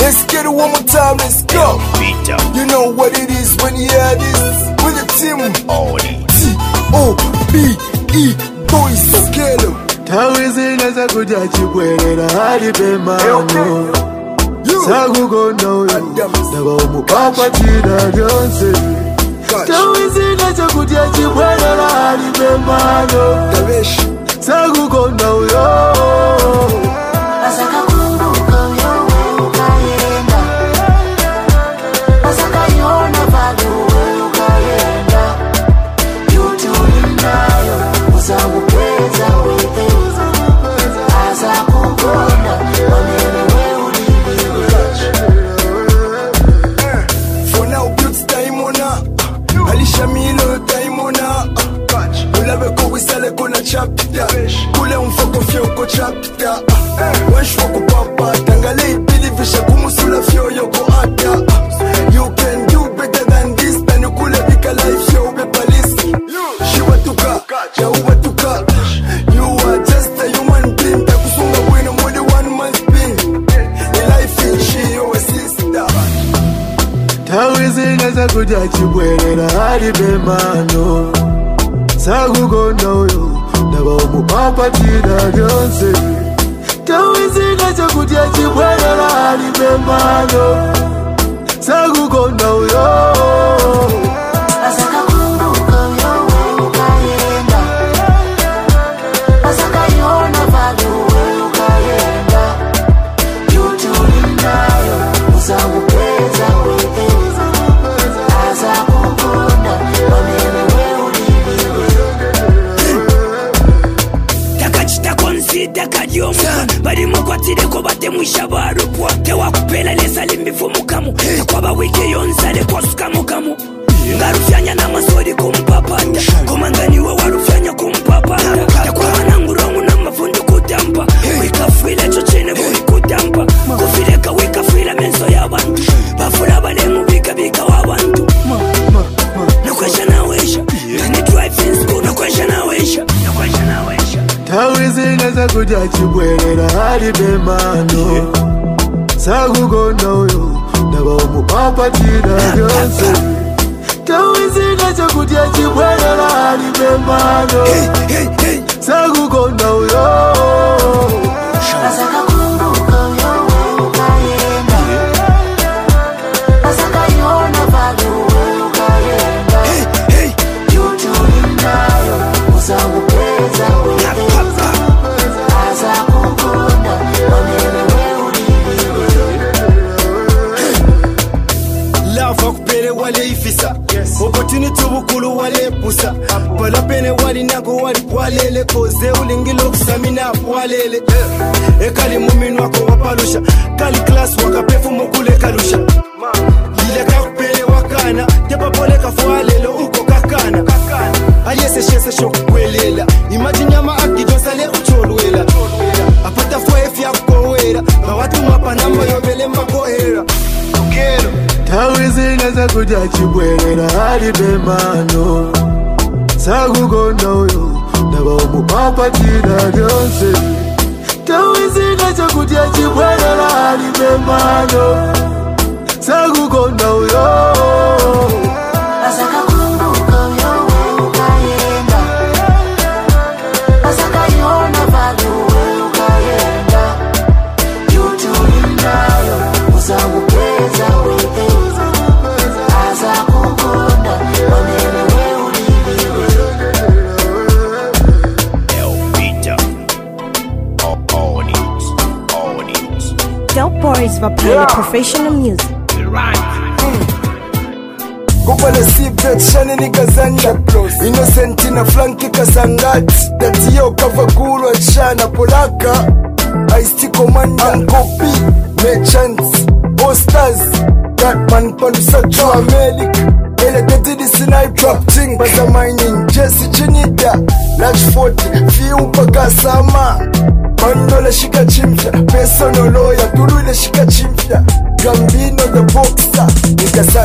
Let's get it one more time, let's go. You know what it is when you hear this. With the team T-O-B-E boys. Get em. Tawizina za kuja chibwerera hadi pemano Sakukonda uyo Ndaba omupapatira byonse Tawizina za kuja chibwerera hadi pemano Sakukonda uyo Kule umfoko fyoko chapta Wensh wako papa Tangale bilivisha kumusula fyo yoko ata You can do better than this Tani kule bika life yo be police Shiwatuka, jawatuka You are just a human being Takusunga wino mwede one man's being Ni life in she your sister Tawizina za kuja chibwerera hadi pemano Sakukonda uyo Ndaba omupapatira byonse Tawizina za kuja chibwerera hadi pemano Sakukonda uyo Bari mukwatireko batemwisha barupwa Tewakupela lesa limbifumukamu Tekwaba wiki yonzale kwa sukamukamu Ngarufyanya na masori kumpapanda Kumanganiwe warufyanya kumpapanda Tekwa manangurongu na mafundi kutampa Wikafwila chochene buri kutampa Kufileka wikafwila menso ya bantu Bafula bale mubika bika wa bantu Nakwesha na wesha Nani drive in school nakwesha na wesha Tawizina za kuja chibwerera hadi pemano Sakukonda uyo Ndaba omupapatira byonse Tawizina za kuja chibwerera hadi pemano Sakukonda uyo Opportunity bukulu wale pusa Palapene wali nako wali walele Koze ulingilo kusamina walele Ekali muminu wako wapalusha Kali class wakapefu mokule kalusha Lile kakupele wakana Tepa pole kafualelo uko kakana Aliese shese shoku kwelela Imagine yama akidonsale ucholuela Apata fwe fya kukowela Bawatu mapanamba yobele makohera Ukero Tawizina za kuja chibwerera hadi pemano Sakukonda uyo Ndaba omupapatira byonse Tawizina za kuja chibwerera hadi pemano Sakukonda uyo Dope Boys for playing professional music. Kupale sibet shane ni kazanya Innocent na flanki kasangati Dati yo kavagulwa chana polaka Ice-T Commander Ankopi Merchants Posters Gatman Palusa Joe America Elegantly snipe trap ting Baza mining Jesse Chinida Large 40 Fiu paka sama Bandola shika chimfya Personal lawyer Tulu ile shika chimfya Gambino the boxer Nikasa